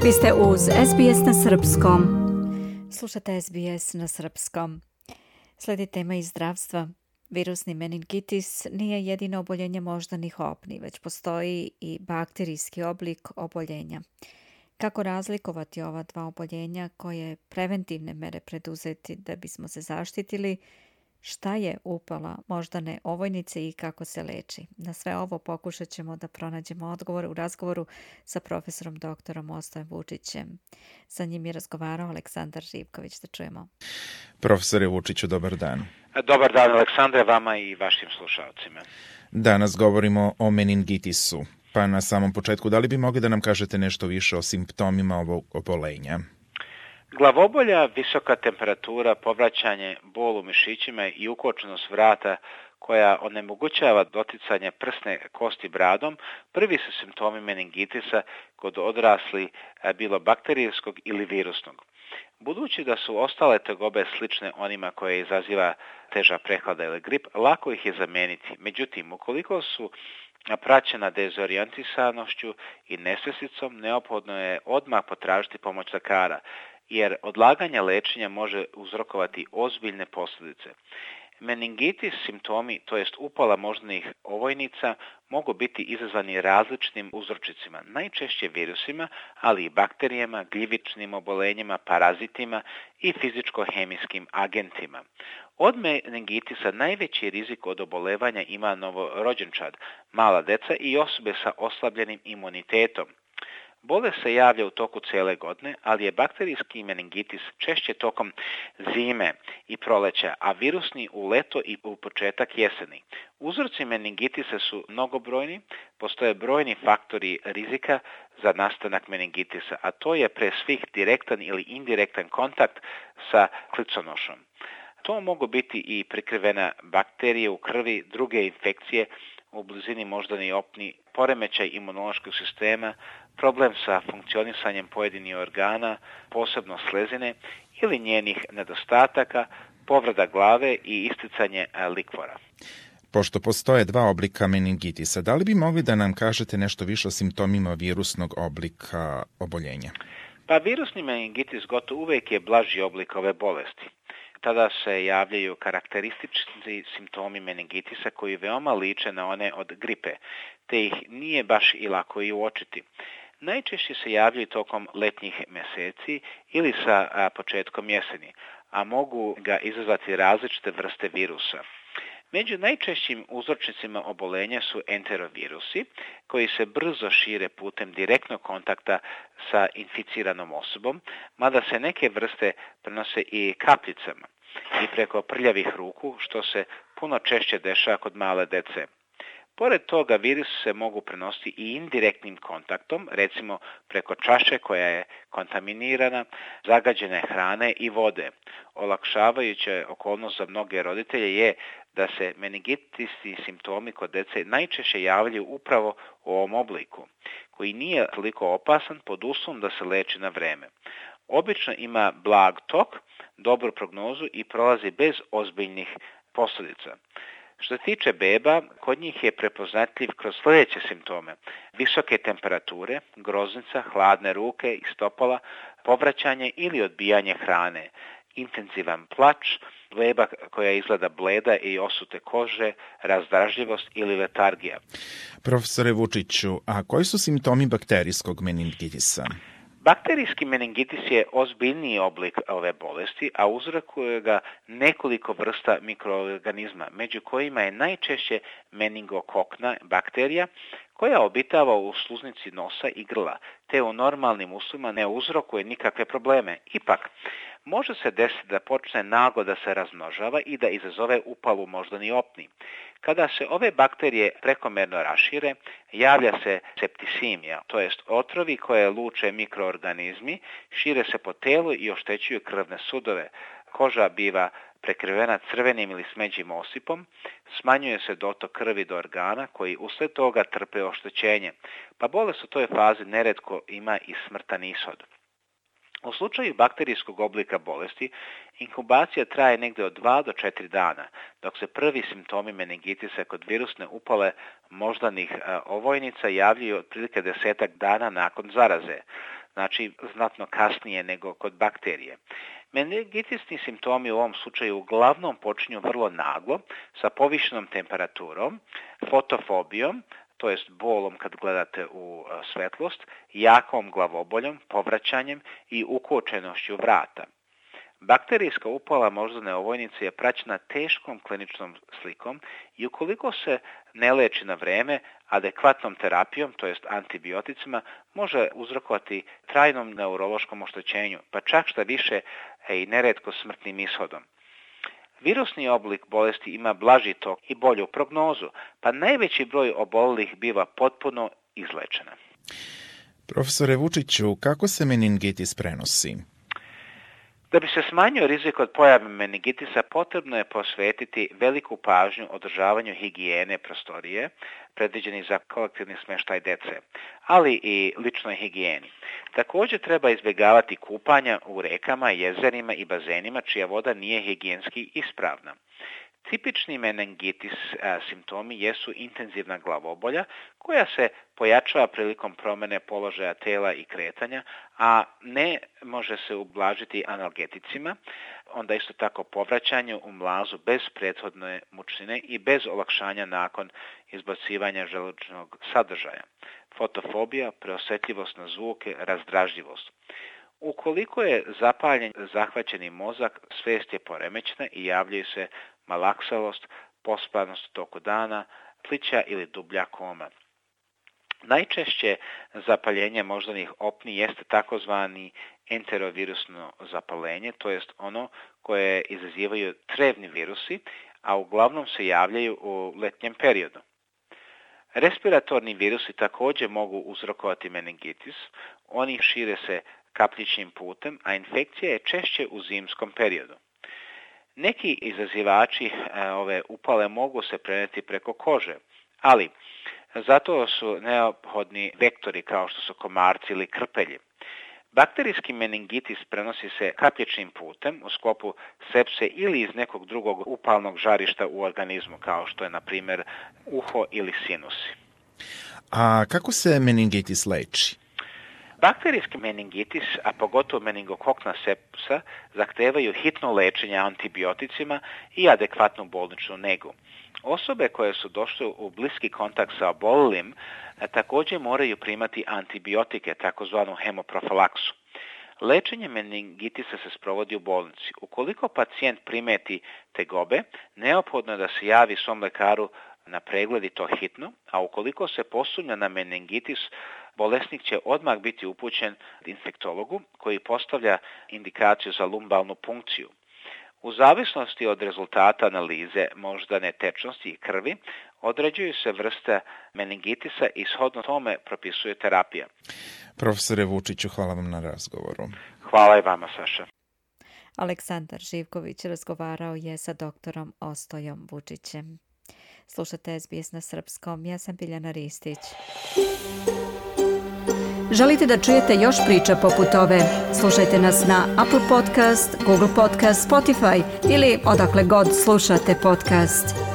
Vi ste uz SBS na srpskom. Slušate SBS na srpskom. Slijedi tema iz zdravstva. Virusni meningitis nije jedino oboljenje moždanih opni, već postoji i bakterijski oblik oboljenja. Kako razlikovati ova dva oboljenja, koje preventivne mere preduzeti da bismo se zaštitili, šta je upala moždane ovojnice i kako se leči? Na sve ovo pokušat ćemo da pronađemo odgovor u razgovoru sa profesorom doktorom Ostojem Vučićem. Sa njim je razgovarao Aleksandar Živković. Da čujemo. Profesore Vučiću, dobar dan. Dobar dan, Aleksandre, vama i vašim slušalcima. Danas govorimo o meningitisu. Pa na samom početku, da li bi mogli da nam kažete nešto više o simptomima ovog obolenja? Glavobolja, visoka temperatura, povraćanje, bol u mišićima i ukočenost vrata koja onemogućava doticanje prsne kosti bradom, prvi su simptomi meningitisa kod odrasli, bilo bakterijskog ili virusnog. Budući da su ostale tegobe slične onima koje izaziva teža prehlada ili grip, lako ih je zamijeniti. Međutim, ukoliko su praćena dezorijentisanošću i nesvjesicom, neophodno je odmah potražiti pomoć lekara, jer odlaganje lečenja može uzrokovati ozbiljne posljedice. Meningitis simptomi, to jest upala moždanih ovojnica, mogu biti izazvani različitim uzročicima, najčešće virusima, ali i bakterijama, gljivičnim obolenjima, parazitima i fizičko-hemijskim agentima. Od meningitisa najveći rizik od obolevanja ima novorođenčad, mala deca i osobe sa oslabljenim imunitetom. Bolest se javlja u toku cijele godine, ali je bakterijski meningitis češće tokom zime i proleća, a virusni u leto i u početak jeseni. Uzroci meningitisa su mnogobrojni, postoje brojni faktori rizika za nastanak meningitisa, a to je pre svih direktan ili indirektan kontakt sa kliconošom. To mogu biti i prikrivena bakterije u krvi, druge infekcije u blizini moždanih opni, poremećaj imunološkog sistema, problem sa funkcionisanjem pojedinih organa, posebno slezine ili njenih nedostataka, povreda glave i isticanje likvora. Pošto postoje dva oblika meningitisa, da li bi mogli da nam kažete nešto više o simptomima virusnog oblika oboljenja? Pa virusni meningitis gotovo uvijek je blaži oblik ove bolesti. Tada se javljaju karakteristični simptomi meningitisa koji veoma liče na one od gripe, te ih nije baš i lako i uočiti. Najčešće se javljaju tokom letnjih mjeseci ili sa početkom jeseni, a mogu ga izazvati različite vrste virusa. Među najčešćim uzročnicima obolenja su enterovirusi, koji se brzo šire putem direktnog kontakta sa inficiranom osobom, mada se neke vrste prenose i kapljicama i preko prljavih ruku, što se puno češće dešava kod male dece. Pored toga, virusi se mogu prenositi i indirektnim kontaktom, recimo preko čaše koja je kontaminirana, zagađene hrane i vode. Olakšavajuća okolnost za mnoge roditelje je da se meningitisni simptomi kod dece najčešće javljaju upravo u ovom obliku, koji nije toliko opasan pod uslovom da se leči na vreme. Obično ima blag tok, dobru prognozu i prolazi bez ozbiljnih posljedica. Što se tiče beba, kod njih je prepoznatljiv kroz sljedeće simptome: visoke temperature, groznica, hladne ruke i stopala, povraćanje ili odbijanje hrane, intenzivan plač, beba koja izgleda bleda i osute kože, razdražljivost ili letargija. Profesore Vučiću, a koji su simptomi bakterijskog meningitisa? Bakterijski meningitis je ozbiljniji oblik ove bolesti, a uzrokuje ga nekoliko vrsta mikroorganizma, među kojima je najčešće meningokokna bakterija, koja obitava u sluznici nosa i grla, te u normalnim uslovima ne uzrokuje nikakve probleme. Ipak, može se desiti da počne naglo da se razmnožava i da izazove upalu moždani opni. Kada se ove bakterije prekomerno rašire, javlja se septisimija, to jest otrovi koje luče mikroorganizmi, šire se po telu i oštećuju krvne sudove. Koža biva prekrivena crvenim ili smeđim osipom, smanjuje se dotok krvi do organa koji uslijed toga trpe oštećenje, pa bolest u toj fazi neretko ima i smrtan ishod. U slučaju bakterijskog oblika bolesti, inkubacija traje negdje od 2 do 4 dana, dok se prvi simptomi meningitisa kod virusne upale moždanih ovojnica javljaju otprilike 10 dana nakon zaraze. znači znatno kasnije nego kod bakterije. Meningitisni simptomi u ovom slučaju uglavnom počinju vrlo naglo, sa povišenom temperaturom, fotofobijom, to jest bolom kad gledate u svetlost, jakom glavoboljom, povraćanjem i ukočenošću vrata. Bakterijska upala moždane ovojnice je praćena teškom kliničnom slikom i ukoliko se ne leči na vreme, adekvatnom terapijom, to jest antibioticima, može uzrokovati trajnom neurološkom oštećenju, pa čak šta više i neretko smrtnim ishodom. Virusni oblik bolesti ima blaži tok i bolju prognozu, pa najveći broj obolelih biva potpuno izlečena. Profesore Vučiću, kako se meningitis prenosi? Da bi se smanjio rizik od pojave meningitisa, potrebno je posvetiti veliku pažnju održavanju higijene prostorije, predviđeni za kolektivni smještaj dece, ali i ličnoj higijeni. Također treba izbjegavati kupanja u rekama, jezerima i bazenima čija voda nije higijenski ispravna. Tipični meningitis simptomi jesu intenzivna glavobolja koja se pojačava prilikom promjene položaja tela i kretanja, a ne može se ublažiti analgeticima, onda isto tako povraćanje u mlazu bez prethodne mučnine i bez olakšanja nakon izbacivanja želučnog sadržaja. Fotofobija, preosjetljivost na zvuke, razdražljivost. Ukoliko je zapaljen zahvaćeni mozak, svijest je poremećena i javljaju se malaksalost, pospanost u toku dana, plića ili dublja koma. Najčešće zapaljenje moždanih opni jeste takozvani enterovirusno zapaljenje, to jest ono koje izazivaju crevni virusi, a uglavnom se javljaju u letnjem periodu. Respiratorni virusi također mogu uzrokovati meningitis, oni šire se kapljičnim putem, a infekcija je češće u zimskom periodu. Neki izazivači ove upale mogu se prenijeti preko kože, ali zato su neophodni vektori kao što su komarci ili krpelji. Bakterijski meningitis prenosi se kapljičnim putem u sklopu sepse ili iz nekog drugog upalnog žarišta u organizmu, kao što je, na primjer, uho ili sinusi. A kako se meningitis leči? Bakterijski meningitis, a pogotovo meningokokna sepsa, zahtevaju hitno lečenje antibioticima i adekvatnu bolničnu negu. Osobe koje su došle u bliski kontakt sa obolelim također moraju primati antibiotike, takozvanu hemoprofilaksu. Lečenje meningitisa se sprovodi u bolnici. Ukoliko pacijent primeti tegobe, neophodno je da se javi svom lekaru na pregled i to hitno, a ukoliko se posumnja na meningitis, bolesnik će odmah biti upućen infektologu koji postavlja indikaciju za lumbalnu punkciju. U zavisnosti od rezultata analize moždane tečnosti i krvi, određuju se vrste meningitisa i shodno tome propisuje terapija. Profesore Vučiću, hvala vam na razgovoru. Hvala i vama, Saša. Aleksandar Živković razgovarao je sa doktorom Ostojom Vučićem. Slušate SBS na srpskom, ja sam Biljana Ristić. Želite da čujete još priča poput ove? Slušajte nas na Apple Podcast, Google Podcast, Spotify ili odakle god slušate podcast.